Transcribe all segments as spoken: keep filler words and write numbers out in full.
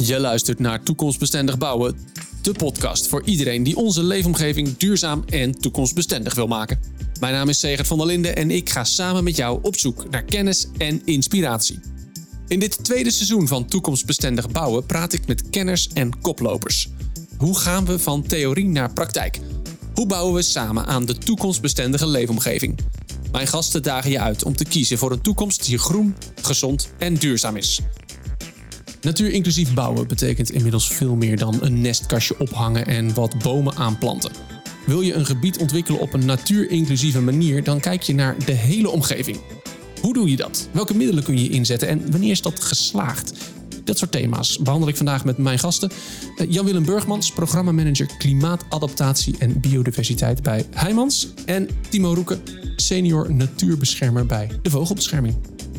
Je luistert naar Toekomstbestendig Bouwen, de podcast voor iedereen die onze leefomgeving duurzaam en toekomstbestendig wil maken. Mijn naam is Segert van der Linden en ik ga samen met jou op zoek naar kennis en inspiratie. In dit tweede seizoen van Toekomstbestendig Bouwen praat ik met kenners en koplopers. Hoe gaan we van theorie naar praktijk? Hoe bouwen we samen aan de toekomstbestendige leefomgeving? Mijn gasten dagen je uit om te kiezen voor een toekomst die groen, gezond en duurzaam is. Natuurinclusief bouwen betekent inmiddels veel meer dan een nestkastje ophangen en wat bomen aanplanten. Wil je een gebied ontwikkelen op een natuurinclusieve manier, dan kijk je naar de hele omgeving. Hoe doe je dat? Welke middelen kun je inzetten en wanneer is dat geslaagd? Dat soort thema's behandel ik vandaag met mijn gasten. Jan-Willem Burgmans, programmamanager klimaatadaptatie en biodiversiteit bij Heijmans. En Timo Roeke, senior natuurbeschermer bij de Vogelbescherming.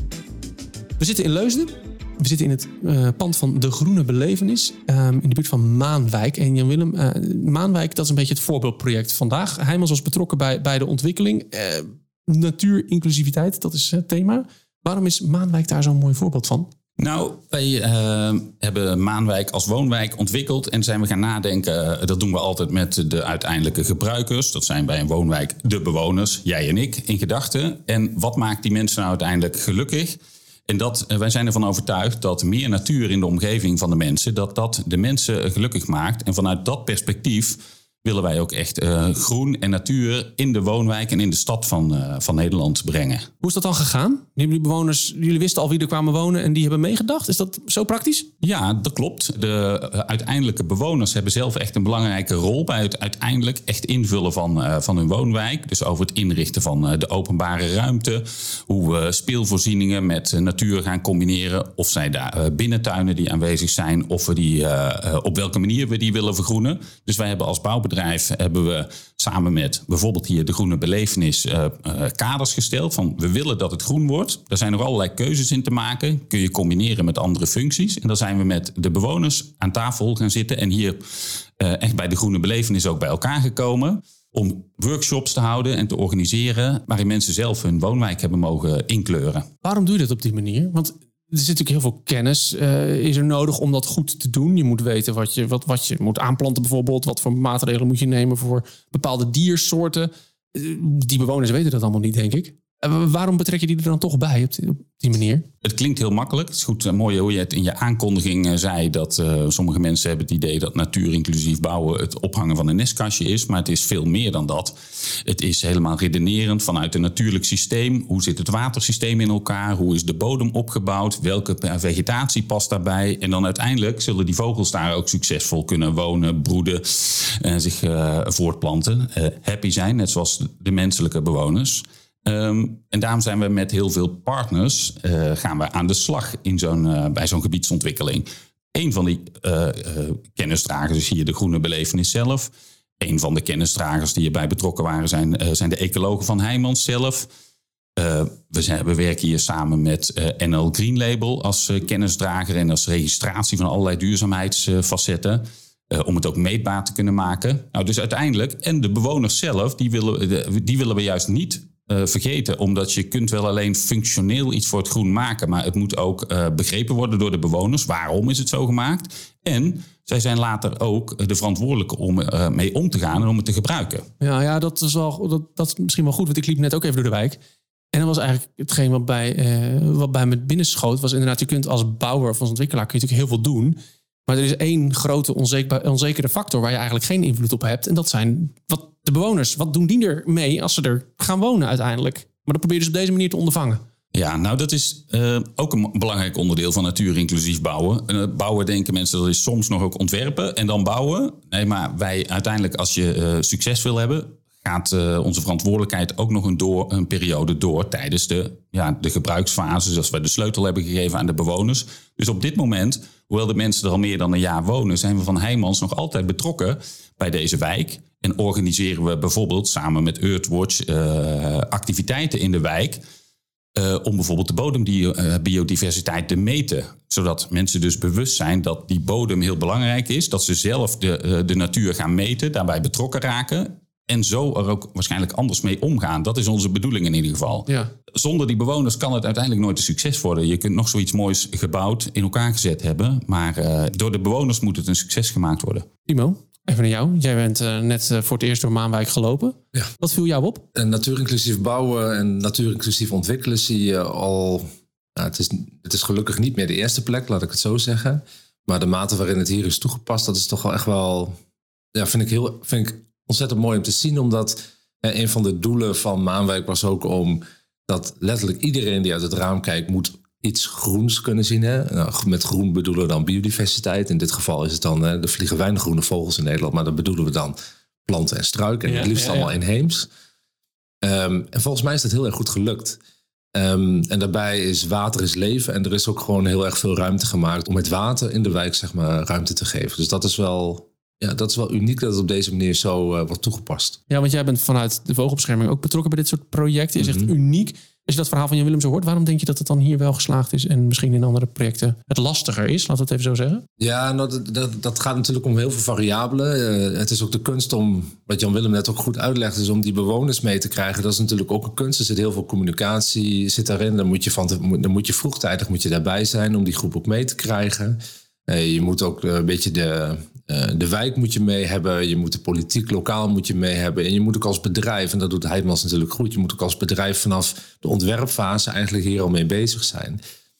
We zitten in Leusden. We zitten in het uh, pand van De Groene Belevenis, um, in de buurt van Maanwijk. En Jan-Willem, uh, Maanwijk, dat is een beetje het voorbeeldproject vandaag. Heijmans was betrokken bij, bij de ontwikkeling. Uh, natuurinclusiviteit, dat is het thema. Waarom is Maanwijk daar zo'n mooi voorbeeld van? Nou, wij uh, hebben Maanwijk als woonwijk ontwikkeld en zijn we gaan nadenken. Uh, dat doen we altijd met de uiteindelijke gebruikers. Dat zijn bij een woonwijk de bewoners, jij en ik, in gedachten. En wat maakt die mensen nou uiteindelijk gelukkig? En dat, uh, wij zijn ervan overtuigd dat meer natuur in de omgeving van de mensen, dat dat de mensen gelukkig maakt. En vanuit dat perspectief willen wij ook echt uh, groen en natuur in de woonwijk en in de stad van, uh, van Nederland brengen. Hoe is dat dan gegaan? Jullie bewoners, jullie wisten al wie er kwamen wonen en die hebben meegedacht. Is dat zo praktisch? Ja, dat klopt. De uh, uiteindelijke bewoners hebben zelf echt een belangrijke rol bij het uiteindelijk echt invullen van, uh, van hun woonwijk. Dus over het inrichten van uh, de openbare ruimte. Hoe we speelvoorzieningen met uh, natuur gaan combineren. Of zij daar uh, binnentuinen die aanwezig zijn. Of we die, uh, uh, op welke manier we die willen vergroenen. Dus wij hebben als bouwbedrijf hebben we samen met bijvoorbeeld hier de Groene Belevenis uh, uh, kaders gesteld van we willen dat het groen wordt. Daar zijn nog allerlei keuzes in te maken. Kun je combineren met andere functies. En dan zijn we met de bewoners aan tafel gaan zitten en hier uh, echt bij de Groene Belevenis ook bij elkaar gekomen om workshops te houden en te organiseren waarin mensen zelf hun woonwijk hebben mogen inkleuren. Waarom doe je dat op die manier? Want er zit natuurlijk heel veel kennis uh, is er nodig om dat goed te doen. Je moet weten wat je, wat, wat je moet aanplanten bijvoorbeeld. Wat voor maatregelen moet je nemen voor bepaalde diersoorten. Uh, die bewoners weten dat allemaal niet, denk ik. Uh, waarom betrek je die er dan toch bij op die, op die manier? Het klinkt heel makkelijk. Het is goed uh, mooi hoe je het in je aankondiging uh, zei. Dat uh, sommige mensen hebben het idee dat natuurinclusief bouwen het ophangen van een nestkastje is. Maar het is veel meer dan dat. Het is helemaal redenerend vanuit een natuurlijk systeem. Hoe zit het watersysteem in elkaar? Hoe is de bodem opgebouwd? Welke vegetatie past daarbij? En dan uiteindelijk zullen die vogels daar ook succesvol kunnen wonen, broeden en zich uh, voortplanten. Uh, happy zijn, net zoals de menselijke bewoners. Um, en daarom zijn we met heel veel partners uh, gaan we aan de slag in zo'n, uh, bij zo'n gebiedsontwikkeling. Een van die uh, uh, kennisdragers is hier de Groene Belevenis zelf. Een van de kennisdragers die hierbij betrokken waren zijn, uh, zijn de ecologen van Heijmans zelf. Uh, we, zijn, we werken hier samen met uh, N L Green Label als uh, kennisdrager en als registratie van allerlei duurzaamheidsfacetten. Uh, om het ook meetbaar te kunnen maken. Nou, dus uiteindelijk, en de bewoners zelf, die willen, die willen we juist niet Uh, vergeten. Omdat je kunt wel alleen functioneel iets voor het groen maken. Maar het moet ook uh, begrepen worden door de bewoners. Waarom is het zo gemaakt? En zij zijn later ook de verantwoordelijke om uh, mee om te gaan en om het te gebruiken. Ja, ja dat, is wel, dat, dat is misschien wel goed. Want ik liep net ook even door de wijk. En dat was eigenlijk hetgeen wat bij, uh, wat bij me binnenschoot. Was inderdaad, je kunt als bouwer of als ontwikkelaar kun je natuurlijk heel veel doen. Maar er is één grote onzeker, onzekere factor waar je eigenlijk geen invloed op hebt. En dat zijn wat de bewoners. Wat doen die er mee als ze er gaan wonen uiteindelijk? Maar dat probeer je dus op deze manier te ondervangen. Ja, nou dat is uh, ook een belangrijk onderdeel van natuurinclusief bouwen. Uh, bouwen denken mensen dat is soms nog ook ontwerpen en dan bouwen. Nee, maar wij uiteindelijk als je uh, succes wil hebben, gaat uh, onze verantwoordelijkheid ook nog een, door, een periode door tijdens de, ja, de gebruiksfase. Zoals we de sleutel hebben gegeven aan de bewoners. Dus op dit moment, hoewel de mensen er al meer dan een jaar wonen, zijn we van Heijmans nog altijd betrokken bij deze wijk. En organiseren we bijvoorbeeld samen met Earthwatch uh, activiteiten in de wijk. Uh, om bijvoorbeeld de bodembiodiversiteit te meten. Zodat mensen dus bewust zijn dat die bodem heel belangrijk is. Dat ze zelf de, uh, de natuur gaan meten, daarbij betrokken raken. En zo er ook waarschijnlijk anders mee omgaan. Dat is onze bedoeling in ieder geval. Ja. Zonder die bewoners kan het uiteindelijk nooit een succes worden. Je kunt nog zoiets moois gebouwd in elkaar gezet hebben. Maar uh, door de bewoners moet het een succes gemaakt worden. Timo, even naar jou. Jij bent uh, net uh, voor het eerst door Maanwijk gelopen. Ja. Wat viel jou op? En natuurinclusief bouwen en natuurinclusief ontwikkelen zie je al... Nou, het, is, het is gelukkig niet meer de eerste plek, laat ik het zo zeggen. Maar de mate waarin het hier is toegepast, dat is toch wel echt wel... Ja, vind ik, heel, vind ik ontzettend mooi om te zien. Omdat eh, een van de doelen van Maanwijk was ook om... dat letterlijk iedereen die uit het raam kijkt moet iets groens kunnen zien. Hè? Nou, met groen bedoelen we dan biodiversiteit. In dit geval is het dan, hè, er vliegen weinig groene vogels in Nederland... maar dan bedoelen we dan planten en struiken. En ja, het liefst ja, ja. allemaal inheems. Um, en volgens mij is dat heel erg goed gelukt. Um, en daarbij is water is leven. En er is ook gewoon heel erg veel ruimte gemaakt... om het water in de wijk zeg maar, ruimte te geven. Dus dat is wel... Ja, dat is wel uniek dat het op deze manier zo uh, wordt toegepast. Ja, want jij bent vanuit de vogelbescherming ook betrokken bij dit soort projecten. Je zegt mm-hmm. uniek. Als je dat verhaal van Jan Willem zo hoort, waarom denk je dat het dan hier wel geslaagd is en misschien in andere projecten het lastiger is? Laten we het even zo zeggen. Ja, nou, dat, dat, dat gaat natuurlijk om heel veel variabelen. Uh, het is ook de kunst om, wat Jan Willem net ook goed uitlegt, is om die bewoners mee te krijgen. Dat is natuurlijk ook een kunst. Er zit heel veel communicatie zit daarin. Dan moet je, van te, dan moet je vroegtijdig moet je daarbij zijn om die groep ook mee te krijgen. Uh, je moet ook een beetje de, uh, de wijk moet je mee hebben. Je moet de politiek lokaal moet je mee hebben. En je moet ook als bedrijf, en dat doet Heidmans natuurlijk goed... je moet ook als bedrijf vanaf de ontwerpfase eigenlijk hier al mee bezig zijn.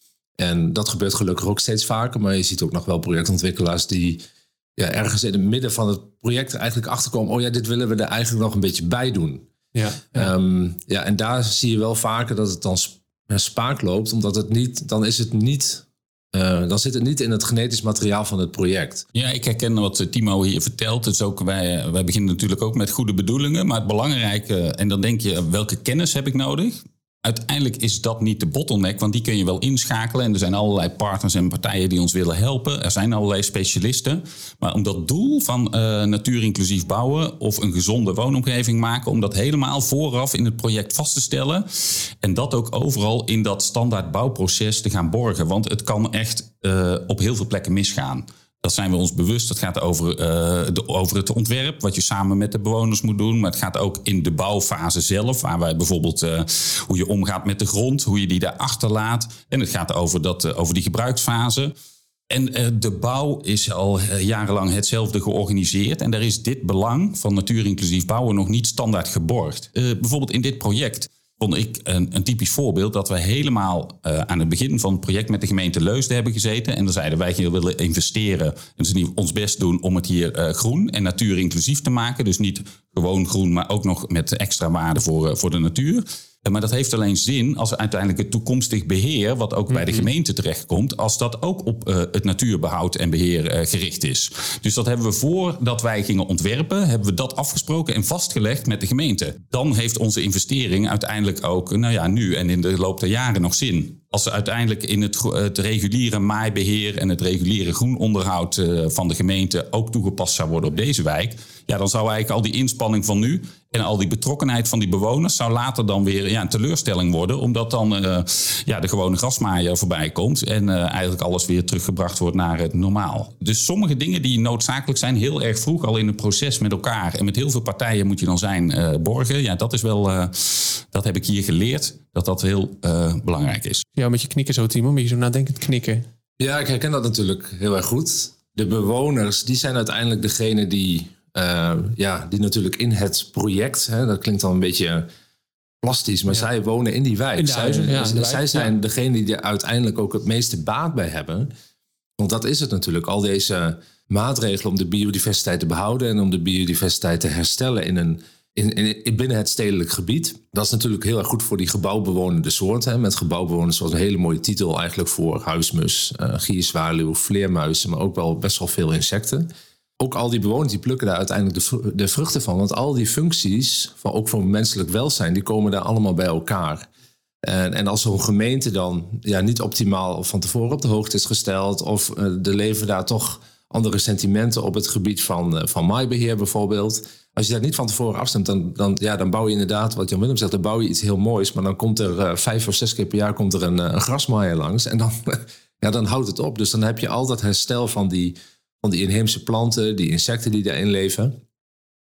En dat gebeurt gelukkig ook steeds vaker. Maar je ziet ook nog wel projectontwikkelaars die ja, ergens in het midden van het project eigenlijk achterkomen... oh ja, dit willen we er eigenlijk nog een beetje bij doen. Ja, ja. Um, ja, en daar zie je wel vaker dat het dan spaak loopt. Omdat het niet, dan is het niet... Uh, dan zit het niet in het genetisch materiaal van het project. Ja, ik herken wat Timo hier vertelt. Het is ook, wij, wij beginnen natuurlijk ook met goede bedoelingen. Maar het belangrijke, en dan denk je, welke kennis heb ik nodig? Uiteindelijk is dat niet de bottleneck, want die kun je wel inschakelen. En er zijn allerlei partners en partijen die ons willen helpen. Er zijn allerlei specialisten. Maar om dat doel van uh, natuurinclusief bouwen of een gezonde woonomgeving maken... om dat helemaal vooraf in het project vast te stellen... en dat ook overal in dat standaard bouwproces te gaan borgen. Want het kan echt uh, op heel veel plekken misgaan. Dat zijn we ons bewust. Het gaat over, uh, de, over het ontwerp, wat je samen met de bewoners moet doen. Maar het gaat ook in de bouwfase zelf, waar wij bijvoorbeeld uh, hoe je omgaat met de grond, hoe je die daar achterlaat. En het gaat over, dat, uh, over die gebruiksfase. En uh, de bouw is al uh, jarenlang hetzelfde georganiseerd. En daar is dit belang van natuurinclusief bouwen nog niet standaard geborgd. Uh, bijvoorbeeld in dit project vond ik een, een typisch voorbeeld dat we helemaal uh, aan het begin van het project met de gemeente Leusden hebben gezeten. En dan zeiden wij hier willen investeren en dus ons best doen om het hier uh, groen en natuurinclusief te maken. Dus niet gewoon groen, maar ook nog met extra waarde voor, uh, voor de natuur. Maar dat heeft alleen zin als uiteindelijk het toekomstig beheer, wat ook mm-hmm. bij de gemeente terechtkomt, als dat ook op uh, het natuurbehoud en beheer uh, gericht is. Dus dat hebben we voordat wij gingen ontwerpen, hebben we dat afgesproken en vastgelegd met de gemeente. Dan heeft onze investering uiteindelijk ook, nou ja, nu en in de loop der jaren nog zin. Als ze uiteindelijk in het, het reguliere maaibeheer en het reguliere groenonderhoud uh, van de gemeente ook toegepast zou worden op deze wijk, ja, dan zou eigenlijk al die inspanning van nu en al die betrokkenheid van die bewoners zou later dan weer ja, een teleurstelling worden. Omdat dan uh, ja, de gewone grasmaaier voorbij komt en uh, eigenlijk alles weer teruggebracht wordt naar het normaal. Dus sommige dingen die noodzakelijk zijn, heel erg vroeg al in het proces met elkaar. En met heel veel partijen moet je dan zijn uh, borgen. Ja, dat is wel, uh, dat heb ik hier geleerd, dat dat heel uh, belangrijk is. Ja, met je knikken zo, Timo, met je zo nadenkend knikken. Ja, ik herken dat natuurlijk heel erg goed. De bewoners, die zijn uiteindelijk degene die... Uh, ja, die natuurlijk in het project, hè, dat klinkt dan een beetje plastisch, maar ja. zij wonen in die wijk. In de huizen, zij, ja, in de zij wijk, zijn ja. degene die er uiteindelijk ook het meeste baat bij hebben. Want dat is het natuurlijk. Al deze maatregelen om de biodiversiteit te behouden en om de biodiversiteit te herstellen in een, in, in, binnen het stedelijk gebied. Dat is natuurlijk heel erg goed voor die gebouwbewonende soorten. Hè, met gebouwbewoners zoals een hele mooie titel eigenlijk voor huismus, uh, gierzwaluw, vleermuizen, maar ook wel best wel veel insecten. Ook al die bewoners die plukken daar uiteindelijk de, de vruchten van. Want al die functies, van, ook voor menselijk welzijn, die komen daar allemaal bij elkaar. En, en als zo'n gemeente dan ja, niet optimaal van tevoren op de hoogte is gesteld, of uh, er leven daar toch andere sentimenten op het gebied van, uh, van maaibeheer bijvoorbeeld. Als je dat niet van tevoren afstemt, dan, dan, ja, dan bouw je inderdaad, wat Jan Willem zegt, dan bouw je iets heel moois. Maar dan komt er uh, vijf of zes keer per jaar komt er een, een grasmaaier langs. En dan, ja, dan houdt het op. Dus dan heb je al dat herstel van die... van die inheemse planten, die insecten die daarin leven.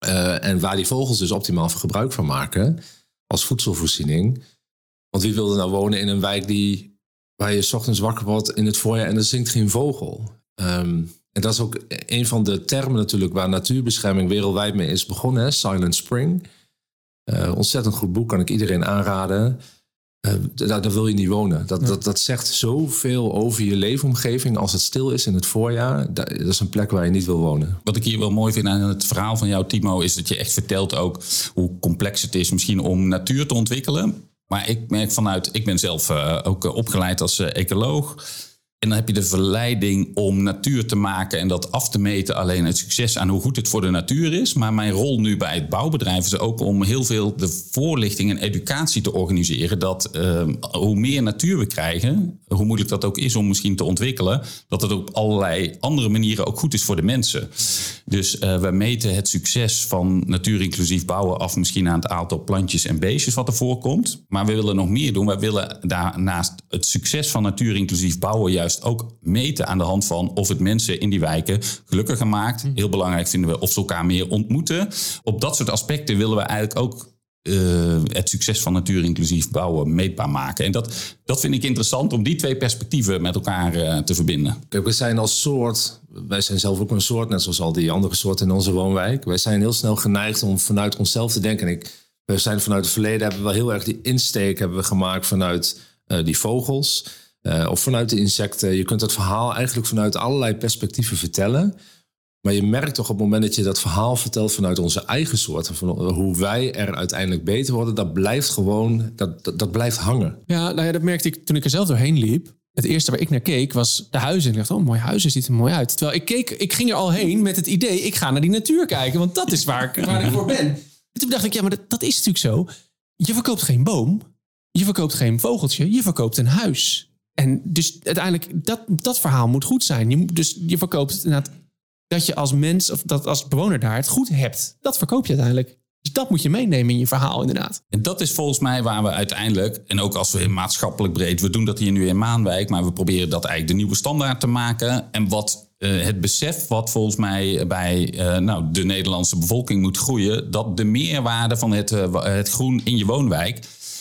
Uh, en waar die vogels dus optimaal voor gebruik van maken als voedselvoorziening. Want wie wil er nou wonen in een wijk die, waar je 's ochtends wakker wordt in het voorjaar en er zingt geen vogel? Um, en dat is ook een van de termen natuurlijk waar natuurbescherming wereldwijd mee is begonnen. Hè? Silent Spring. Uh, ontzettend goed boek, kan ik iedereen aanraden. Uh, daar, daar wil je niet wonen. Dat, ja. dat, dat zegt zoveel over je leefomgeving als het stil is in het voorjaar. Dat, dat is een plek waar je niet wil wonen. Wat ik hier wel mooi vind aan het verhaal van jou, Timo, is dat je echt vertelt ook hoe complex het is misschien om natuur te ontwikkelen. Maar ik merk vanuit, ik ben zelf uh, ook uh, opgeleid als uh, ecoloog. En dan heb je de verleiding om natuur te maken en dat af te meten alleen het succes aan hoe goed het voor de natuur is. Maar mijn rol nu bij het bouwbedrijf is ook om heel veel de voorlichting en educatie te organiseren. Dat uh, hoe meer natuur we krijgen, hoe moeilijk dat ook is om misschien te ontwikkelen, dat het op allerlei andere manieren ook goed is voor de mensen. Dus uh, we meten het succes van natuurinclusief bouwen af misschien aan het aantal plantjes en beestjes wat er voorkomt. Maar we willen nog meer doen. We willen daarnaast het succes van natuurinclusief bouwen juist ook meten aan de hand van of het mensen in die wijken gelukkiger maakt. Heel belangrijk vinden we of ze elkaar meer ontmoeten. Op dat soort aspecten willen we eigenlijk ook uh, het succes van natuurinclusief bouwen meetbaar maken. En dat, dat vind ik interessant om die twee perspectieven met elkaar uh, te verbinden. Kijk, we zijn als soort, wij zijn zelf ook een soort, net zoals al die andere soorten in onze woonwijk. Wij zijn heel snel geneigd om vanuit onszelf te denken. En ik, we zijn vanuit het verleden, hebben we wel heel erg die insteek hebben we gemaakt vanuit uh, die vogels. Uh, of vanuit de insecten. Je kunt het verhaal eigenlijk vanuit allerlei perspectieven vertellen. Maar je merkt toch op het moment dat je dat verhaal vertelt vanuit onze eigen soort, van hoe wij er uiteindelijk beter worden, dat blijft gewoon, dat, dat, dat blijft hangen. Ja, nou ja, dat merkte ik toen ik er zelf doorheen liep. Het eerste waar ik naar keek was de huizen. En ik dacht, oh, mooi huis, ziet er mooi uit. Terwijl ik keek, ik ging er al heen met het idee, ik ga naar die natuur kijken, want dat is waar ik, waar ik voor ben. En toen dacht ik, ja, maar dat, dat is natuurlijk zo. Je verkoopt geen boom, je verkoopt geen vogeltje, je verkoopt een huis. En dus uiteindelijk, dat, dat verhaal moet goed zijn. Je, dus je verkoopt inderdaad dat je als mens of dat als bewoner daar het goed hebt. Dat verkoop je uiteindelijk. Dus dat moet je meenemen in je verhaal inderdaad. En dat is volgens mij waar we uiteindelijk, en ook als we maatschappelijk breed, we doen dat hier nu in Maanwijk, maar we proberen dat eigenlijk de nieuwe standaard te maken. En wat uh, het besef wat volgens mij bij uh, nou, de Nederlandse bevolking moet groeien, dat de meerwaarde van het, uh, het groen in je woonwijk,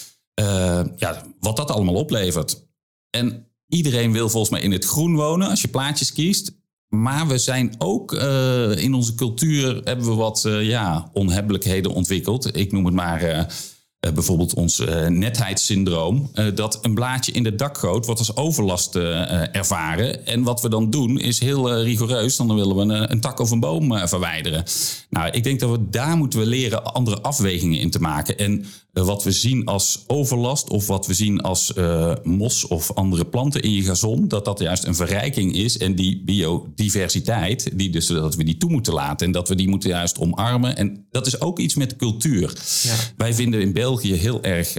uh, ja, wat dat allemaal oplevert. En iedereen wil volgens mij in het groen wonen als je plaatjes kiest. Maar we zijn ook uh, in onze cultuur hebben we wat uh, ja, onhebbelijkheden ontwikkeld. Ik noem het maar uh, uh, bijvoorbeeld ons uh, netheidssyndroom. Uh, dat een blaadje in de dakgoot wordt als overlast uh, ervaren. En wat we dan doen is heel uh, rigoureus. Dan willen we een, een tak of een boom uh, verwijderen. Nou, ik denk dat we daar moeten we leren andere afwegingen in te maken. En uh, wat we zien als overlast of wat we zien als uh, mos of andere planten in je gazon, dat dat juist een verrijking is. En die biodiversiteit, die dus dat we die toe moeten laten en dat we die moeten juist omarmen. En dat is ook iets met cultuur. Ja. Wij vinden in België heel erg uh,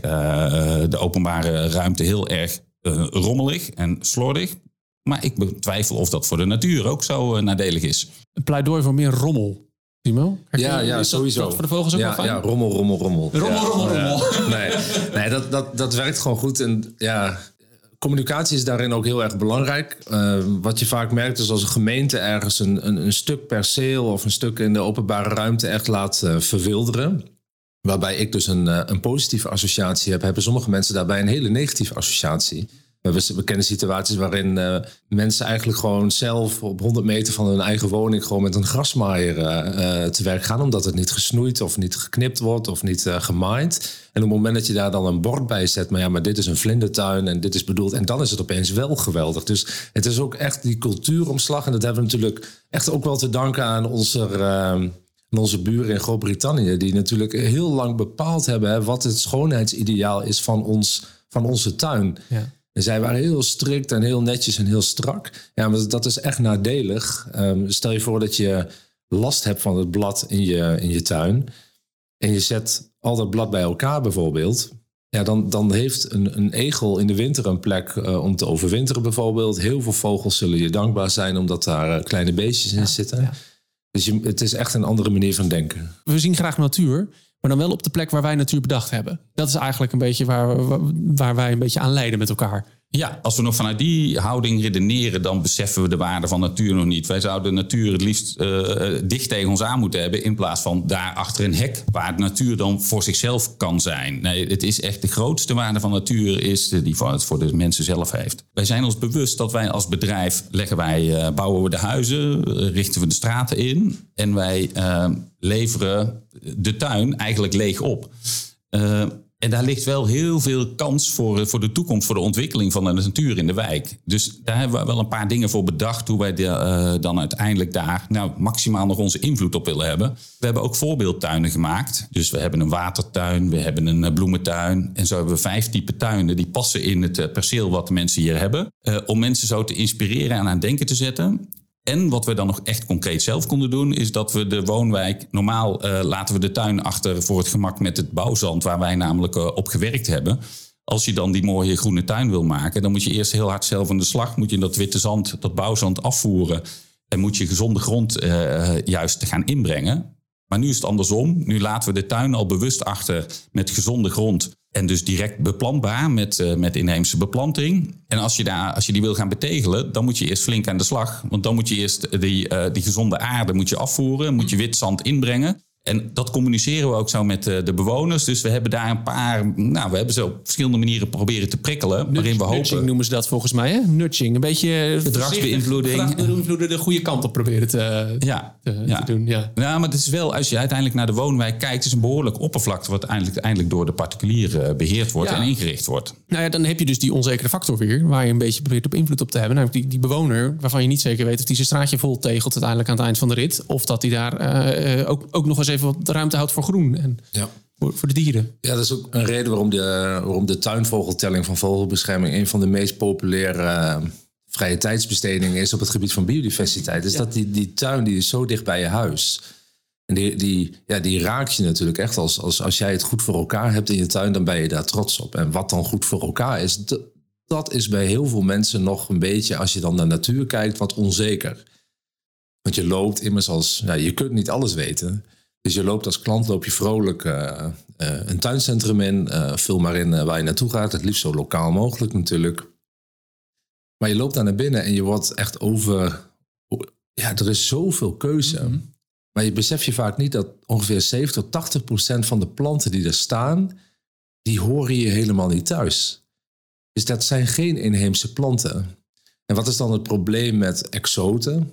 de openbare ruimte heel erg uh, rommelig en slordig. Maar ik betwijfel of dat voor de natuur ook zo uh, nadelig is. Een pleidooi voor meer rommel. Timo? Ja, ja, sowieso. Dat voor de vogels ook ja, wel fijn? Ja, rommel, rommel, rommel. Rommel, ja. rommel, rommel. Ja. Nee, nee dat, dat, dat werkt gewoon goed. En ja, communicatie is daarin ook heel erg belangrijk. Uh, wat je vaak merkt is als een gemeente ergens een, een, een stuk perceel of een stuk in de openbare ruimte echt laat uh, verwilderen, waarbij ik dus een, uh, een positieve associatie heb, hebben sommige mensen daarbij een hele negatieve associatie. We, we kennen situaties waarin uh, mensen eigenlijk gewoon zelf op honderd meter van hun eigen woning gewoon met een grasmaaier uh, te werk gaan, omdat het niet gesnoeid of niet geknipt wordt of niet uh, gemaaid. En op het moment dat je daar dan een bord bij zet, maar ja, maar dit is een vlindertuin en dit is bedoeld, en dan is het opeens wel geweldig. Dus het is ook echt die cultuuromslag, en dat hebben we natuurlijk echt ook wel te danken aan onze, uh, aan onze buren in Groot-Brittannië, die natuurlijk heel lang bepaald hebben hè, wat het schoonheidsideaal is van, ons, van onze tuin. Ja. En zij waren heel strikt en heel netjes en heel strak. Ja, maar dat is echt nadelig. Um, stel je voor dat je last hebt van het blad in je, in je tuin. En je zet al dat blad bij elkaar bijvoorbeeld. Ja, dan, dan heeft een, een egel in de winter een plek uh, om te overwinteren bijvoorbeeld. Heel veel vogels zullen je dankbaar zijn omdat daar uh, kleine beestjes in ja, zitten. Ja. Dus je, het is echt een andere manier van denken. We zien graag natuur, maar dan wel op de plek waar wij natuur bedacht hebben. Dat is eigenlijk een beetje waar, waar wij een beetje aan leiden met elkaar. Ja, als we nog vanuit die houding redeneren, dan beseffen we de waarde van natuur nog niet. Wij zouden de natuur het liefst uh, dicht tegen ons aan moeten hebben, in plaats van daar achter een hek, waar de natuur dan voor zichzelf kan zijn. Nee, het is echt de grootste waarde van natuur is die het voor de mensen zelf heeft. Wij zijn ons bewust dat wij als bedrijf leggen wij, uh, bouwen we de huizen, uh, richten we de straten in en wij uh, leveren de tuin eigenlijk leeg op. Uh, En daar ligt wel heel veel kans voor, voor de toekomst, voor de ontwikkeling van de natuur in de wijk. Dus daar hebben we wel een paar dingen voor bedacht hoe wij de, uh, dan uiteindelijk daar nou, maximaal nog onze invloed op willen hebben. We hebben ook voorbeeldtuinen gemaakt. Dus we hebben een watertuin, we hebben een bloementuin. En zo hebben we vijf typen tuinen die passen in het perceel wat de mensen hier hebben. Uh, om mensen zo te inspireren en aan het denken te zetten. En wat we dan nog echt concreet zelf konden doen, is dat we de woonwijk, normaal uh, laten we de tuin achter voor het gemak met het bouwzand, waar wij namelijk uh, op gewerkt hebben. Als je dan die mooie groene tuin wil maken, dan moet je eerst heel hard zelf aan de slag. Moet je dat witte zand, dat bouwzand afvoeren. En moet je gezonde grond uh, juist gaan inbrengen. Maar nu is het andersom. Nu laten we de tuin al bewust achter met gezonde grond. En dus direct beplantbaar met, uh, met inheemse beplanting. En als je, daar, als je die wil gaan betegelen, dan moet je eerst flink aan de slag. Want dan moet je eerst die, uh, die gezonde aarde moet je afvoeren. Moet je wit zand inbrengen. En dat communiceren we ook zo met uh, de bewoners. Dus we hebben daar een paar... Nou, we hebben ze op verschillende manieren proberen te prikkelen. Nudge, waarin we hopen... Nudging noemen ze dat volgens mij, hè? Nudging. Een beetje... Gedragsbeïnvloeding. Gedragsbeïnvloeden de goede kant op proberen te, ja, te, ja. te doen. Ja. Nou, maar het is wel, als je uiteindelijk naar de woonwijk kijkt, is een behoorlijk oppervlakte wat eindelijk, eindelijk door de particulieren beheerd wordt ja. en ingericht wordt. Nou ja, dan heb je dus die onzekere factor weer, waar je een beetje probeert op invloed op te hebben. Namelijk die, die bewoner, waarvan je niet zeker weet of die zijn straatje vol tegelt uiteindelijk aan het eind van de rit. Of dat hij daar uh, ook, ook nog eens even wat ruimte houdt voor groen en ja. voor, voor de dieren. Ja, dat is ook een reden waarom de, waarom de tuinvogeltelling van Vogelbescherming een van de meest populaire uh, vrije tijdsbestedingen is op het gebied van biodiversiteit. Dus ja. dat die, die tuin die is zo dicht bij je huis. En die, die, ja, die raak je natuurlijk echt. Als, als, als jij het goed voor elkaar hebt in je tuin, dan ben je daar trots op. En wat dan goed voor elkaar is, d- dat is bij heel veel mensen nog een beetje, als je dan naar natuur kijkt, wat onzeker. Want je loopt immers als, nou, je kunt niet alles weten. Dus je loopt als klant, loop je vrolijk uh, uh, een tuincentrum in. Uh, vul maar in uh, waar je naartoe gaat. Het liefst zo lokaal mogelijk natuurlijk. Maar je loopt daar naar binnen en je wordt echt over... Ja, er is zoveel keuze. Mm-hmm. Maar je beseft je vaak niet dat ongeveer zeventig tot tachtig procent van de planten die er staan, die horen je helemaal niet thuis. Dus dat zijn geen inheemse planten. En wat is dan het probleem met exoten?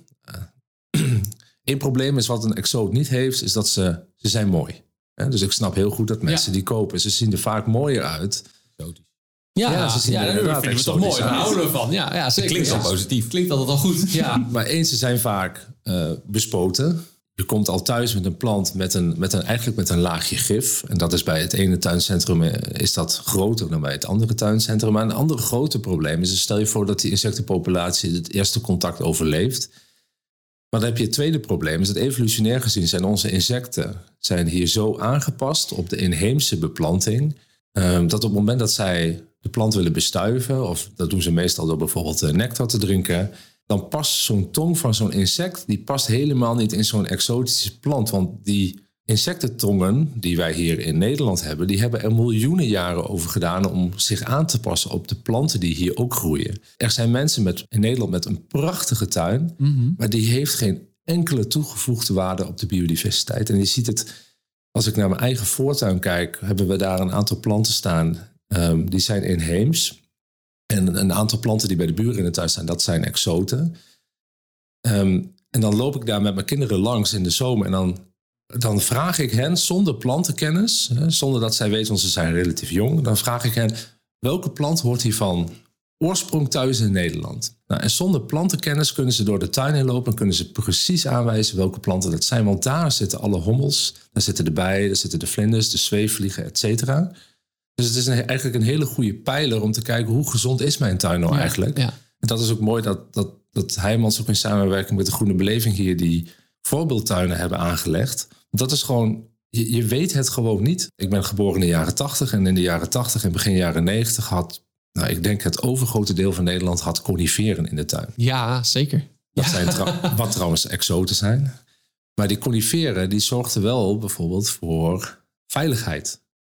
Eén probleem is wat een exoot niet heeft, is dat ze, ze zijn mooi. Ja, dus ik snap heel goed dat mensen ja. die kopen. Ze zien er vaak mooier uit. Ja, ja, ze zien ja dat vinden we toch mooi. Daar houden we van. Ja, ja, zeker. Klinkt al ja. positief. Klinkt altijd al goed. Ja. Maar eens, ze zijn vaak uh, bespoten. Je komt al thuis met een plant met een, met een, eigenlijk met een laagje gif. En dat is bij het ene tuincentrum is dat groter dan bij het andere tuincentrum. Maar een ander grote probleem is, stel je voor dat die insectenpopulatie het eerste contact overleeft. Maar dan heb je het tweede probleem, is dat evolutionair gezien zijn onze insecten zijn hier zo aangepast op de inheemse beplanting, um, dat op het moment dat zij de plant willen bestuiven, of dat doen ze meestal door bijvoorbeeld nectar te drinken, dan past zo'n tong van zo'n insect, die past helemaal niet in zo'n exotische plant. Want die insectentongen die wij hier in Nederland hebben, die hebben er miljoenen jaren over gedaan om zich aan te passen op de planten die hier ook groeien. Er zijn mensen met, in Nederland met een prachtige tuin, mm-hmm. maar die heeft geen enkele toegevoegde waarde op de biodiversiteit. En je ziet het, als ik naar mijn eigen voortuin kijk, hebben we daar een aantal planten staan, um, die zijn inheems. En een aantal planten die bij de buren in de tuin staan, dat zijn exoten. Um, en dan loop ik daar met mijn kinderen langs in de zomer en dan Dan vraag ik hen, zonder plantenkennis, zonder dat zij weten, want ze zijn relatief jong, dan vraag ik hen, welke plant hoort hier van oorsprong thuis in Nederland? Nou, en zonder plantenkennis kunnen ze door de tuin heen lopen en kunnen ze precies aanwijzen welke planten dat zijn. Want daar zitten alle hommels, daar zitten de bijen, daar zitten de vlinders, de zweefvliegen, et cetera. Dus het is een, eigenlijk een hele goede pijler om te kijken hoe gezond is mijn tuin nou ja, eigenlijk. Ja. En dat is ook mooi dat, dat, dat Heijmans ook in samenwerking met de Groene Beleving hier die voorbeeldtuinen hebben aangelegd. Dat is gewoon, je, je weet het gewoon niet. Ik ben geboren in de jaren tachtig en in de jaren tachtig en begin jaren negentig had, nou, ik denk het overgrote deel van Nederland had coniferen in de tuin. Ja, zeker. Dat ja. zijn trouw, wat trouwens exoten zijn. Maar die coniferen, die zorgden wel bijvoorbeeld voor veiligheid.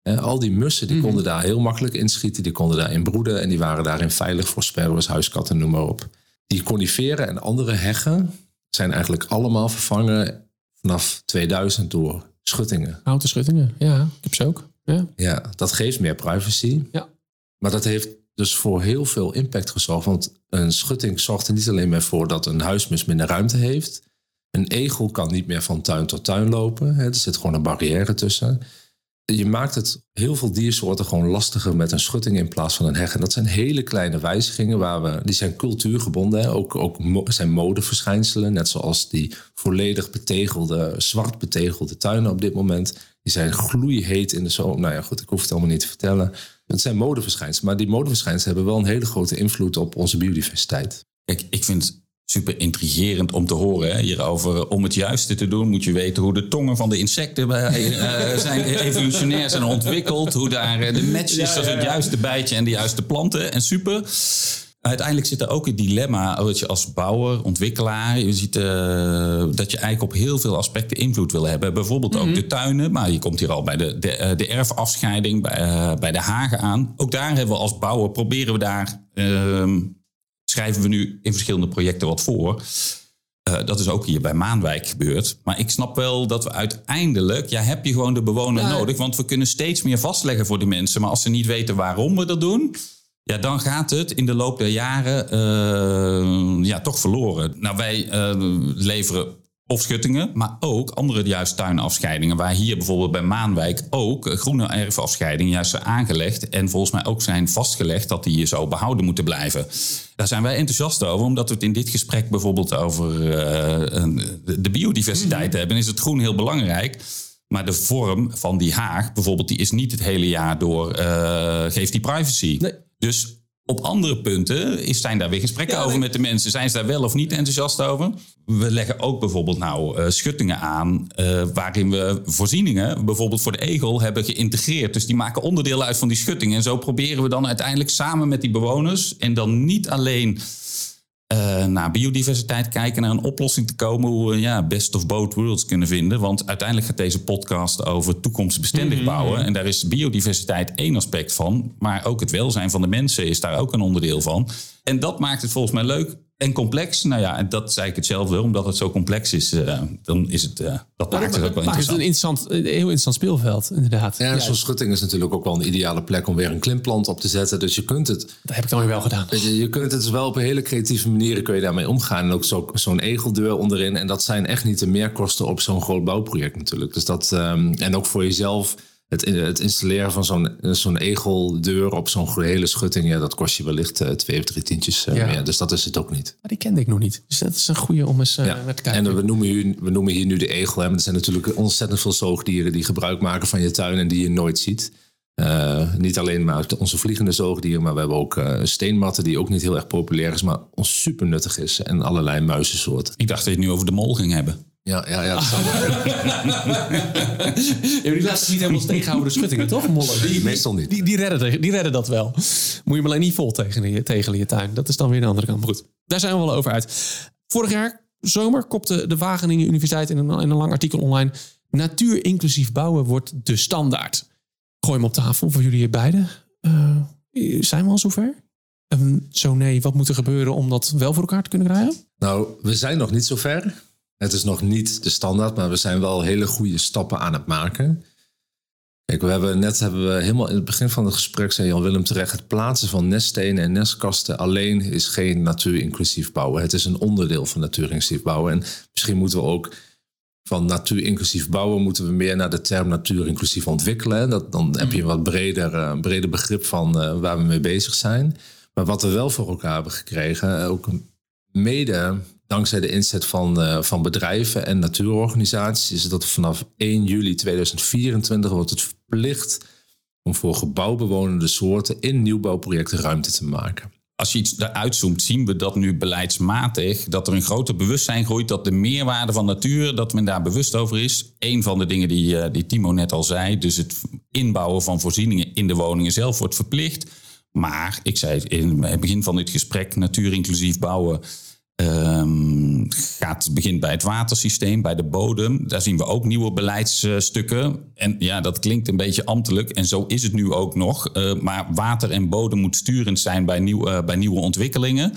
Uh, al die mussen die mm-hmm. konden daar heel makkelijk inschieten. Die konden daarin broeden en die waren daarin veilig voor sparrows, huiskatten, noem maar op. Die coniferen en andere heggen zijn eigenlijk allemaal vervangen vanaf tweeduizend door schuttingen. Houten schuttingen, ja. Ik heb ze ook. Ja, ja dat geeft meer privacy. Ja. Maar dat heeft dus voor heel veel impact gezorgd. Want een schutting zorgt er niet alleen maar voor dat een huismus minder ruimte heeft. Een egel kan niet meer van tuin tot tuin lopen. Er zit gewoon een barrière tussen. Je maakt het heel veel diersoorten gewoon lastiger met een schutting in plaats van een heg. En dat zijn hele kleine wijzigingen, waar we, die zijn cultuurgebonden. Hè. Ook, ook mo- zijn modeverschijnselen, net zoals die volledig betegelde, zwart betegelde tuinen op dit moment. Die zijn gloeiheet in de zomer. Nou ja, goed, ik hoef het allemaal niet te vertellen. Het zijn modeverschijnselen, maar die modeverschijnselen hebben wel een hele grote invloed op onze biodiversiteit. Kijk, ik vind het super intrigerend om te horen. Hè, hierover. Om het juiste te doen moet je weten hoe de tongen van de insecten uh, zijn evolutionair zijn ontwikkeld. Hoe daar uh, de match is tussen ja, ja, ja. het juiste bijtje en de juiste planten. En super. Uiteindelijk zit er ook een dilemma dat je als bouwer, ontwikkelaar, je ziet uh, dat je eigenlijk op heel veel aspecten invloed wil hebben. Bijvoorbeeld mm-hmm. ook de tuinen, maar je komt hier al bij de, de, de erfafscheiding, bij, uh, bij de hagen aan. Ook daar hebben we als bouwer, proberen we daar, uh, schrijven we nu in verschillende projecten wat voor. Uh, dat is ook hier bij Maanwijk gebeurd. Maar ik snap wel dat we uiteindelijk, ja, heb je gewoon de bewoner ja. nodig. Want we kunnen steeds meer vastleggen voor de mensen. Maar als ze niet weten waarom we dat doen, ja, dan gaat het in de loop der jaren uh, ja, toch verloren. Nou, wij uh, leveren of schuttingen, maar ook andere juist tuinafscheidingen. Waar hier bijvoorbeeld bij Maanwijk ook groene erfafscheidingen juist zijn aangelegd. En volgens mij ook zijn vastgelegd dat die hier zo behouden moeten blijven. Daar zijn wij enthousiast over, omdat we het in dit gesprek bijvoorbeeld over uh, de biodiversiteit mm-hmm. hebben. Is het groen heel belangrijk. Maar de vorm van die haag bijvoorbeeld, die is niet het hele jaar door, uh, geeft die privacy. Nee. Dus op andere punten zijn daar weer gesprekken ja, over met de mensen. Zijn ze daar wel of niet enthousiast over? We leggen ook bijvoorbeeld nou uh, schuttingen aan, Uh, waarin we voorzieningen, bijvoorbeeld voor de egel, hebben geïntegreerd. Dus die maken onderdeel uit van die schutting. En zo proberen we dan uiteindelijk samen met die bewoners, en dan niet alleen Uh, naar biodiversiteit kijken, naar een oplossing te komen hoe we ja, best of both worlds kunnen vinden. Want uiteindelijk gaat deze podcast over toekomstbestendig mm-hmm. bouwen. En daar is biodiversiteit één aspect van. Maar ook het welzijn van de mensen is daar ook een onderdeel van. En dat maakt het volgens mij leuk en complex. Nou ja, en dat zei ik hetzelfde, omdat het zo complex is, uh, dan is het, uh, dat maakt het ook wel interessant. Het is een, interessant, een heel interessant speelveld, inderdaad. Ja, zo'n schutting is natuurlijk ook wel een ideale plek om weer een klimplant op te zetten. Dus je kunt het... Dat heb ik dan weer wel gedaan. Je, je kunt het dus wel op een hele creatieve manier kun je daarmee omgaan. En ook zo, zo'n egeldeur onderin. En dat zijn echt niet de meerkosten op zo'n groot bouwproject natuurlijk. Dus dat, um, en ook voor jezelf, Het, het installeren van zo'n, zo'n egeldeur op zo'n hele schutting, ja, dat kost je wellicht uh, twee of drie tientjes uh, ja. meer. Dus dat is het ook niet. Maar die kende ik nog niet. Dus dat is een goede om eens uh, ja. naar te kijken. En we noemen, hier, we noemen hier nu de egel. Hè, maar er zijn natuurlijk ontzettend veel zoogdieren die gebruik maken van je tuin en die je nooit ziet. Uh, niet alleen maar onze vliegende zoogdieren, maar we hebben ook uh, steenmatten die ook niet heel erg populair is, maar ons super nuttig is. En allerlei muizensoorten. Ik dacht dat je het nu over de mol ging hebben. Ja, ja, ja. Dat zou ja, die laten niet helemaal tegenhouden de schuttingen, toch? Mollen. Die, Meestal niet. Die, die, redden, die redden dat wel. Moet je maar alleen niet vol tegen, tegen je tuin. Dat is dan weer de andere kant. Maar goed, daar zijn we wel over uit. Vorig jaar, zomer, kopte de Wageningen Universiteit in een, in een lang artikel online: natuur inclusief bouwen wordt de standaard. Gooi hem op tafel voor jullie beiden. Uh, zijn we al zover? Um, zo nee, wat moet er gebeuren om dat wel voor elkaar te kunnen krijgen? Nou, we zijn nog niet zo ver. Het is nog niet de standaard, maar we zijn wel hele goede stappen aan het maken. Kijk, we hebben net hebben we helemaal in het begin van het gesprek, zei Jan Willem terecht, het plaatsen van neststenen en nestkasten alleen is geen natuurinclusief bouwen. Het is een onderdeel van natuurinclusief bouwen. En misschien moeten we ook van natuurinclusief bouwen moeten we meer naar de term natuurinclusief ontwikkelen. Dat, dan heb je een wat breder, uh, breder begrip van uh, waar we mee bezig zijn. Maar wat we wel voor elkaar hebben gekregen, ook mede dankzij de inzet van, uh, van bedrijven en natuurorganisaties, is dat vanaf één juli tweeduizend vierentwintig wordt het verplicht om voor gebouwbewonende soorten in nieuwbouwprojecten ruimte te maken. Als je iets eruit zoomt, zien we dat nu beleidsmatig, dat er een groter bewustzijn groeit, dat de meerwaarde van natuur, dat men daar bewust over is. Een van de dingen die, die Timo net al zei, dus het inbouwen van voorzieningen in de woningen zelf wordt verplicht. Maar, ik zei in het begin van dit gesprek, natuurinclusief bouwen, Um, gaat, begint bij het watersysteem, bij de bodem. Daar zien we ook nieuwe beleidsstukken. En ja, dat klinkt een beetje ambtelijk. En zo is het nu ook nog. Uh, maar water en bodem moet sturend zijn bij, nieuw, uh, bij nieuwe ontwikkelingen.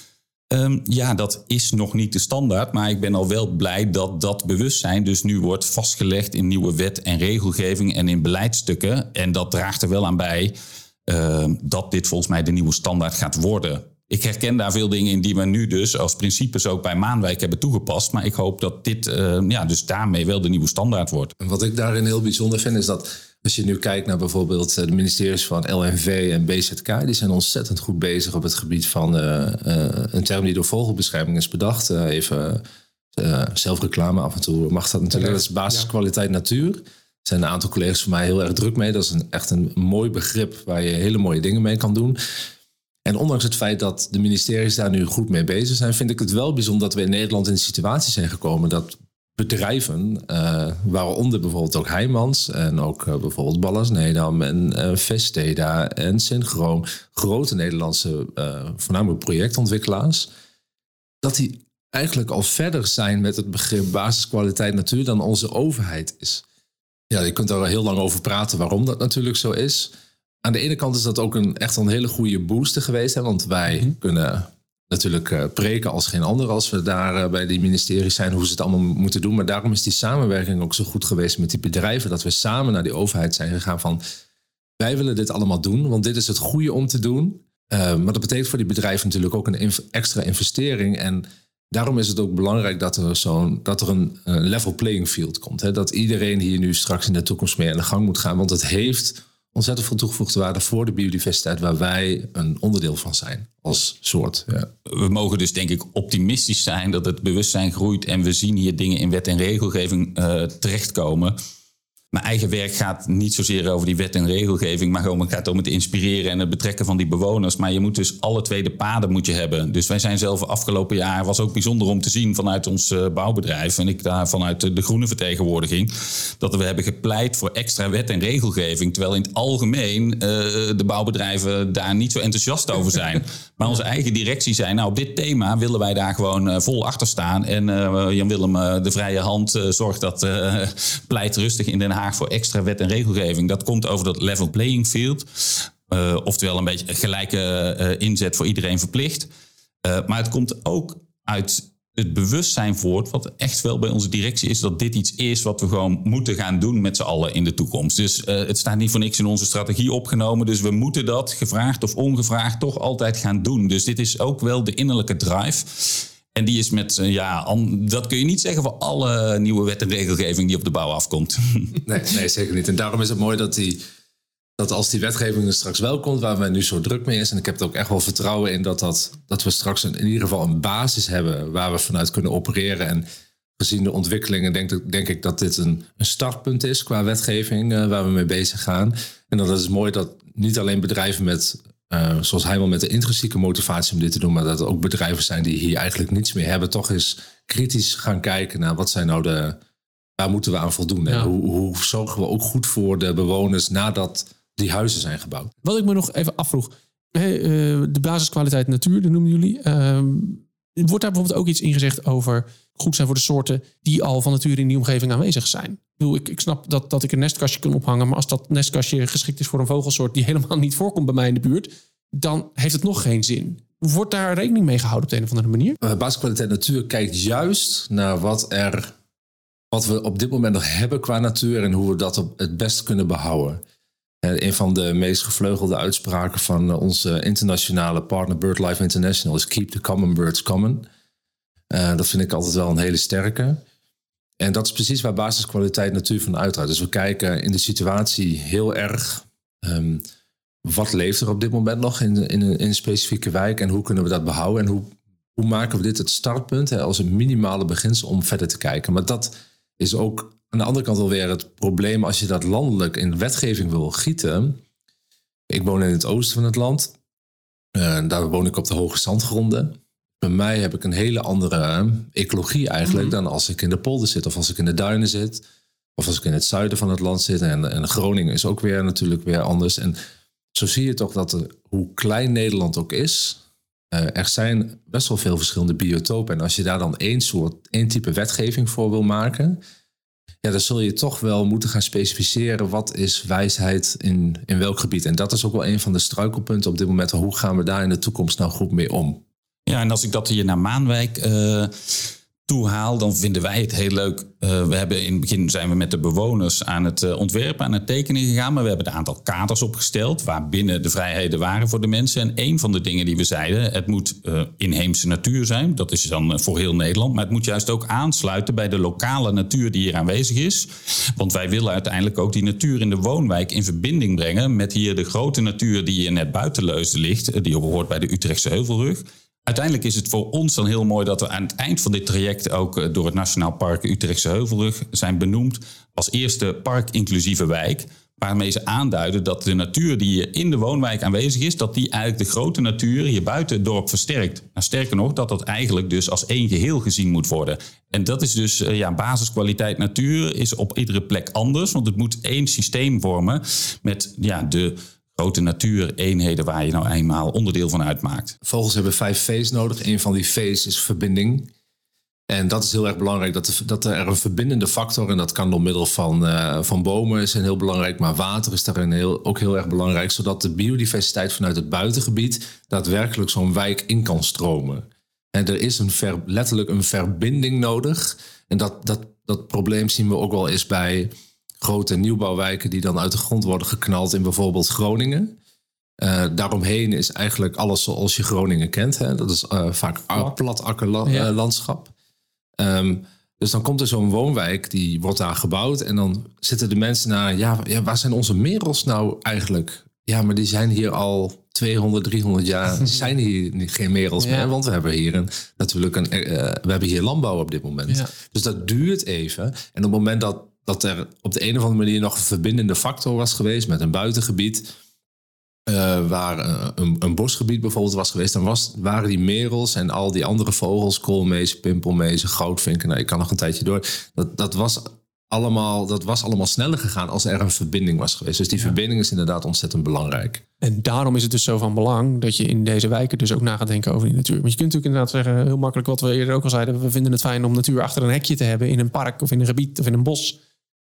Um, ja, dat is nog niet de standaard. Maar ik ben al wel blij dat dat bewustzijn dus nu wordt vastgelegd in nieuwe wet en regelgeving en in beleidsstukken. En dat draagt er wel aan bij uh, dat dit volgens mij de nieuwe standaard gaat worden. Ik herken daar veel dingen in die we nu dus als principes ook bij Maanwijk hebben toegepast. Maar ik hoop dat dit uh, ja, dus daarmee wel de nieuwe standaard wordt. En wat ik daarin heel bijzonder vind is dat als je nu kijkt naar bijvoorbeeld de ministeries van L N V en B Z K... die zijn ontzettend goed bezig op het gebied van uh, uh, een term die door Vogelbescherming is bedacht. Uh, even uh, zelfreclame af en toe mag dat natuurlijk. Dat is basiskwaliteit natuur. Er zijn een aantal collega's van mij heel erg druk mee. Dat is een, echt een mooi begrip waar je hele mooie dingen mee kan doen. En ondanks het feit dat de ministeries daar nu goed mee bezig zijn, vind ik het wel bijzonder dat we in Nederland in de situatie zijn gekomen dat bedrijven, uh, waaronder bijvoorbeeld ook Heijmans en ook uh, bijvoorbeeld Ballas Nedam en uh, Vesteda en Synchroom, grote Nederlandse uh, voornamelijk projectontwikkelaars, dat die eigenlijk al verder zijn met het begrip basiskwaliteit natuur dan onze overheid is. Ja, je kunt er heel lang over praten waarom dat natuurlijk zo is. Aan de ene kant is dat ook een, echt een hele goede booster geweest. Hè, want wij mm-hmm. kunnen natuurlijk uh, preken als geen ander als we daar uh, bij die ministeries zijn hoe ze het allemaal moeten doen. Maar daarom is die samenwerking ook zo goed geweest met die bedrijven. Dat we samen naar die overheid zijn gegaan van wij willen dit allemaal doen. Want dit is het goede om te doen. Uh, maar dat betekent voor die bedrijven natuurlijk ook een inv- extra investering. En daarom is het ook belangrijk dat er, zo'n, dat er een, een level playing field komt. Hè? Dat iedereen hier nu straks in de toekomst mee aan de gang moet gaan. Want het heeft ontzettend veel toegevoegde waarde voor de biodiversiteit waar wij een onderdeel van zijn als soort. Ja. We mogen dus denk ik optimistisch zijn dat het bewustzijn groeit en we zien hier dingen in wet en regelgeving uh, terechtkomen. Mijn eigen werk gaat niet zozeer over die wet en regelgeving, maar gewoon, het gaat om het inspireren en het betrekken van die bewoners. Maar je moet dus alle twee de paden moet je hebben. Dus wij zijn zelf afgelopen jaar, was ook bijzonder om te zien vanuit ons uh, bouwbedrijf en ik daar vanuit de, de groene vertegenwoordiging, dat we hebben gepleit voor extra wet en regelgeving. Terwijl in het algemeen uh, de bouwbedrijven daar niet zo enthousiast over zijn. Maar onze eigen directie zei, nou op dit thema willen wij daar gewoon uh, vol achter staan. En uh, Jan Willem, uh, de vrije hand, uh, zorgt dat uh, pleit rustig in Den Haag voor extra wet en regelgeving. Dat komt over dat level playing field. Uh, oftewel een beetje gelijke uh, inzet voor iedereen verplicht. Uh, maar het komt ook uit het bewustzijn voort, wat echt wel bij onze directie is, dat dit iets is wat we gewoon moeten gaan doen met z'n allen in de toekomst. Dus uh, het staat niet voor niks in onze strategie opgenomen. Dus we moeten dat, gevraagd of ongevraagd, toch altijd gaan doen. Dus dit is ook wel de innerlijke drive. En die is met, ja, dat kun je niet zeggen voor alle nieuwe wet en regelgeving die op de bouw afkomt. Nee, nee, zeker niet. En daarom is het mooi dat, die, dat als die wetgeving er straks wel komt, waar wij nu zo druk mee is, en ik heb er ook echt wel vertrouwen in dat, dat, dat we straks een, in ieder geval een basis hebben waar we vanuit kunnen opereren. En gezien de ontwikkelingen denk, denk ik dat dit een, een startpunt is qua wetgeving uh, waar we mee bezig gaan. En dan is het mooi dat niet alleen bedrijven met Uh, zoals hij wel met de intrinsieke motivatie om dit te doen, maar dat er ook bedrijven zijn die hier eigenlijk niets meer hebben, toch eens kritisch gaan kijken naar wat zijn nou de, waar moeten we aan voldoen? Ja. En hoe, hoe zorgen we ook goed voor de bewoners nadat die huizen zijn gebouwd? Wat ik me nog even afvroeg, hey, uh, de basiskwaliteit natuur, dat noemen jullie. Uh, wordt daar bijvoorbeeld ook iets in gezegd over goed zijn voor de soorten die al van nature in die omgeving aanwezig zijn? Ik, bedoel, ik, ik snap dat, dat ik een nestkastje kan ophangen, maar als dat nestkastje geschikt is voor een vogelsoort die helemaal niet voorkomt bij mij in de buurt, dan heeft het nog geen zin. Wordt daar rekening mee gehouden op de een of andere manier? Uh, basiskwaliteit natuur kijkt juist naar wat, er, wat we op dit moment nog hebben qua natuur en hoe we dat op het best kunnen behouden. Uh, een van de meest gevleugelde uitspraken van uh, onze internationale partner BirdLife International is keep the common birds common. Uh, dat vind ik altijd wel een hele sterke. En dat is precies waar basiskwaliteit natuur van uitgaat. Dus we kijken in de situatie heel erg Um, wat leeft er op dit moment nog in, in, in een specifieke wijk en hoe kunnen we dat behouden? En hoe, hoe maken we dit het startpunt hè, als een minimale beginsel om verder te kijken? Maar dat is ook aan de andere kant alweer het probleem als je dat landelijk in wetgeving wil gieten. Ik woon in het oosten van het land. Uh, daar woon ik op de hoge zandgronden. Bij mij heb ik een hele andere ecologie eigenlijk mm-hmm. dan als ik in de polder zit of als ik in de duinen zit. Of als ik in het zuiden van het land zit. En, en Groningen is ook weer natuurlijk weer anders. En zo zie je toch dat er, hoe klein Nederland ook is, Uh, er zijn best wel veel verschillende biotopen. En als je daar dan één soort, één type wetgeving voor wil maken, ja, dan zul je toch wel moeten gaan specificeren wat is wijsheid in, in welk gebied. En dat is ook wel een van de struikelpunten op dit moment. Hoe gaan we daar in de toekomst nou goed mee om? Ja, en als ik dat hier naar Maanwijk uh, toehaal, dan vinden wij het heel leuk. Uh, we hebben in het begin zijn we met de bewoners aan het uh, ontwerpen, aan het tekenen gegaan. Maar we hebben een aantal kaders opgesteld waarbinnen de vrijheden waren voor de mensen. En een van de dingen die we zeiden, het moet uh, inheemse natuur zijn. Dat is dan uh, voor heel Nederland. Maar het moet juist ook aansluiten bij de lokale natuur die hier aanwezig is. Want wij willen uiteindelijk ook die natuur in de woonwijk in verbinding brengen met hier de grote natuur die hier net buiten Leusden ligt. Die hoort bij de Utrechtse Heuvelrug. Uiteindelijk is het voor ons dan heel mooi dat we aan het eind van dit traject ook door het Nationaal Park Utrechtse Heuvelrug zijn benoemd als eerste parkinclusieve wijk. Waarmee ze aanduiden dat de natuur die hier in de woonwijk aanwezig is, dat die eigenlijk de grote natuur hier buiten het dorp versterkt. Nou, sterker nog, dat dat eigenlijk dus als één geheel gezien moet worden. En dat is dus, ja, basiskwaliteit natuur is op iedere plek anders. Want het moet één systeem vormen met, ja, de grote natuureenheden waar je nou eenmaal onderdeel van uitmaakt. Vogels hebben vijf V's nodig. Een van die V's is verbinding. En dat is heel erg belangrijk, dat er, dat er een verbindende factor, en dat kan door middel van, uh, van bomen is heel belangrijk, maar water is daarin heel, ook heel erg belangrijk, zodat de biodiversiteit vanuit het buitengebied daadwerkelijk zo'n wijk in kan stromen. En er is een ver, letterlijk een verbinding nodig. En dat, dat, dat probleem zien we ook wel eens bij grote nieuwbouwwijken die dan uit de grond worden geknald in bijvoorbeeld Groningen. Uh, daaromheen is eigenlijk alles zoals je Groningen kent. Hè? Dat is uh, vaak a- plat akkerlandschap. Ja. Um, dus dan komt er zo'n woonwijk, die wordt daar gebouwd. En dan zitten de mensen naar, ja, ja, waar zijn onze merels nou eigenlijk? Ja, maar die zijn hier al tweehonderd, driehonderd jaar. zijn hier geen merels ja. meer. Want we hebben hier een, natuurlijk een, uh, we hebben hier landbouw op dit moment. Ja. Dus dat duurt even. En op het moment dat, dat er op de een of andere manier nog een verbindende factor was geweest met een buitengebied, Uh, waar uh, een, een bosgebied bijvoorbeeld was geweest, dan was, waren die merels en al die andere vogels, koolmezen, pimpelmezen, goudvinken, nou, ik kan nog een tijdje door. Dat, dat, was allemaal, dat was allemaal sneller gegaan als er een verbinding was geweest. Dus die ja. verbinding is inderdaad ontzettend belangrijk. En daarom is het dus zo van belang dat je in deze wijken dus ook na gaat denken over die natuur. Want je kunt natuurlijk inderdaad zeggen, heel makkelijk wat we eerder ook al zeiden, we vinden het fijn om natuur achter een hekje te hebben in een park of in een gebied of in een bos.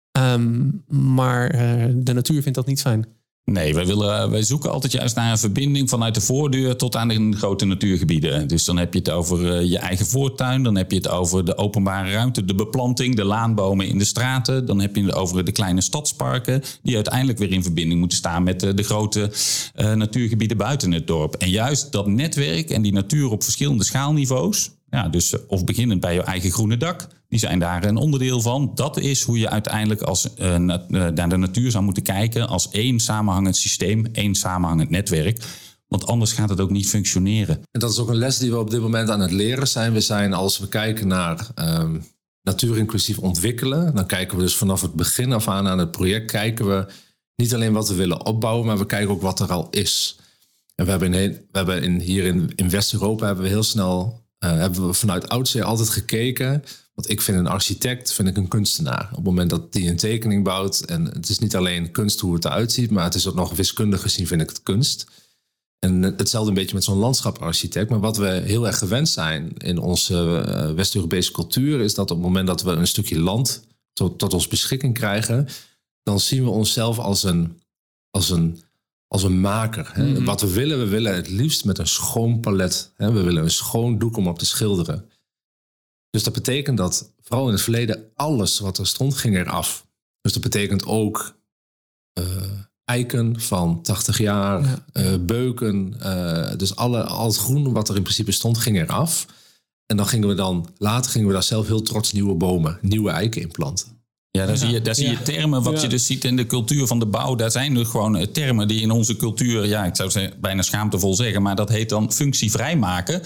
Um, maar uh, de natuur vindt dat niet fijn. Nee, wij, willen, wij zoeken altijd juist naar een verbinding vanuit de voordeur tot aan de grote natuurgebieden. Dus dan heb je het over uh, je eigen voortuin, dan heb je het over de openbare ruimte, de beplanting, de laanbomen in de straten. Dan heb je het over de kleine stadsparken die uiteindelijk weer in verbinding moeten staan met uh, de grote uh, natuurgebieden buiten het dorp. En juist dat netwerk en die natuur op verschillende schaalniveaus, ja, dus of beginnend bij je eigen groene dak, die zijn daar een onderdeel van. Dat is hoe je uiteindelijk als, uh, na, uh, naar de natuur zou moeten kijken als één samenhangend systeem, één samenhangend netwerk. Want anders gaat het ook niet functioneren. En dat is ook een les die we op dit moment aan het leren zijn. We zijn, als we kijken naar um, natuurinclusief ontwikkelen, dan kijken we dus vanaf het begin af aan aan het project, kijken we niet alleen wat we willen opbouwen, maar we kijken ook wat er al is. En we hebben, in, we hebben in, hier in, in West-Europa hebben we heel snel Uh, hebben we vanuit oudsher altijd gekeken. Want ik vind een architect, vind ik een kunstenaar. Op het moment dat die een tekening bouwt, en het is niet alleen kunst hoe het eruit ziet, maar het is ook nog wiskundig gezien vind ik het kunst. En hetzelfde een beetje met zo'n landschaparchitect. Maar wat we heel erg gewend zijn in onze uh, West-Europese cultuur, is dat op het moment dat we een stukje land tot, tot ons beschikking krijgen, dan zien we onszelf als een, als een Als een maker. Hè. Mm-hmm. Wat we willen, we willen het liefst met een schoon palet. Hè. We willen een schoon doek om op te schilderen. Dus dat betekent dat, vooral in het verleden, alles wat er stond, ging eraf. Dus dat betekent ook uh, eiken van tachtig jaar, ja. uh, beuken. Uh, dus alle, al het groen wat er in principe stond, ging eraf. En dan gingen we dan, later gingen we daar zelf heel trots nieuwe bomen, nieuwe eiken in planten. Ja, daar, ja. zie je, daar zie je termen, wat ja. je dus ziet in de cultuur van de bouw. Daar zijn dus gewoon termen die in onze cultuur, ja, ik zou zeggen, bijna schaamtevol zeggen, maar dat heet dan functievrij maken.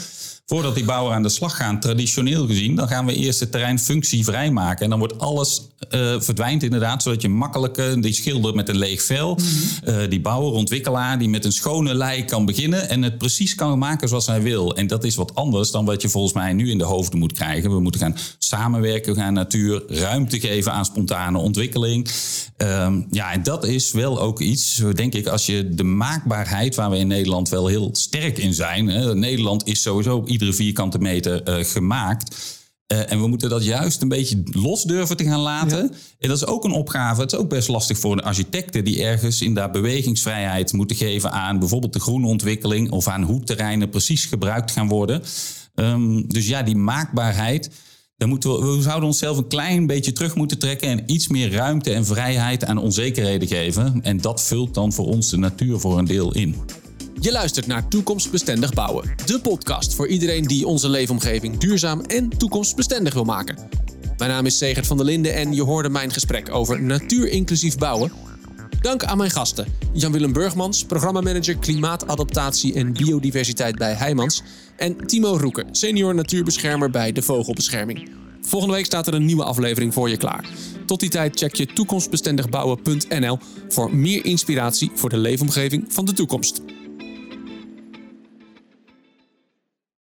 Voordat die bouwer aan de slag gaat, traditioneel gezien, dan gaan we eerst het terrein functievrij maken. En dan wordt alles uh, verdwijnt inderdaad, zodat je makkelijk uh, die schilder met een leeg vel, mm-hmm. uh, die bouwer, ontwikkelaar, die met een schone lei kan beginnen en het precies kan maken zoals hij wil. En dat is wat anders dan wat je volgens mij nu in de hoofden moet krijgen. We moeten gaan samenwerken, we gaan natuur ruimte geven aan spontane ontwikkeling. Um, ja, en dat is wel ook iets, denk ik, als je de maakbaarheid, waar we in Nederland wel heel sterk in zijn. Hè, Nederland is sowieso op iedere vierkante meter uh, gemaakt. Uh, en we moeten dat juist een beetje los durven te gaan laten. Ja. En dat is ook een opgave. Het is ook best lastig voor de architecten die ergens in daar bewegingsvrijheid moeten geven aan bijvoorbeeld de groene ontwikkeling of aan hoe terreinen precies gebruikt gaan worden. Um, dus ja, die maakbaarheid. Dan moeten we, we zouden onszelf een klein beetje terug moeten trekken en iets meer ruimte en vrijheid aan onzekerheden geven. En dat vult dan voor ons de natuur voor een deel in. Je luistert naar Toekomstbestendig Bouwen. De podcast voor iedereen die onze leefomgeving duurzaam en toekomstbestendig wil maken. Mijn naam is Segert van der Linden en je hoorde mijn gesprek over natuurinclusief bouwen. Dank aan mijn gasten. Jan-Willem Burgmans, programmamanager klimaatadaptatie en biodiversiteit bij Heijmans. En Timo Roeken, senior natuurbeschermer bij de Vogelbescherming. Volgende week staat er een nieuwe aflevering voor je klaar. Tot die tijd check je toekomstbestendigbouwen punt n l voor meer inspiratie voor de leefomgeving van de toekomst.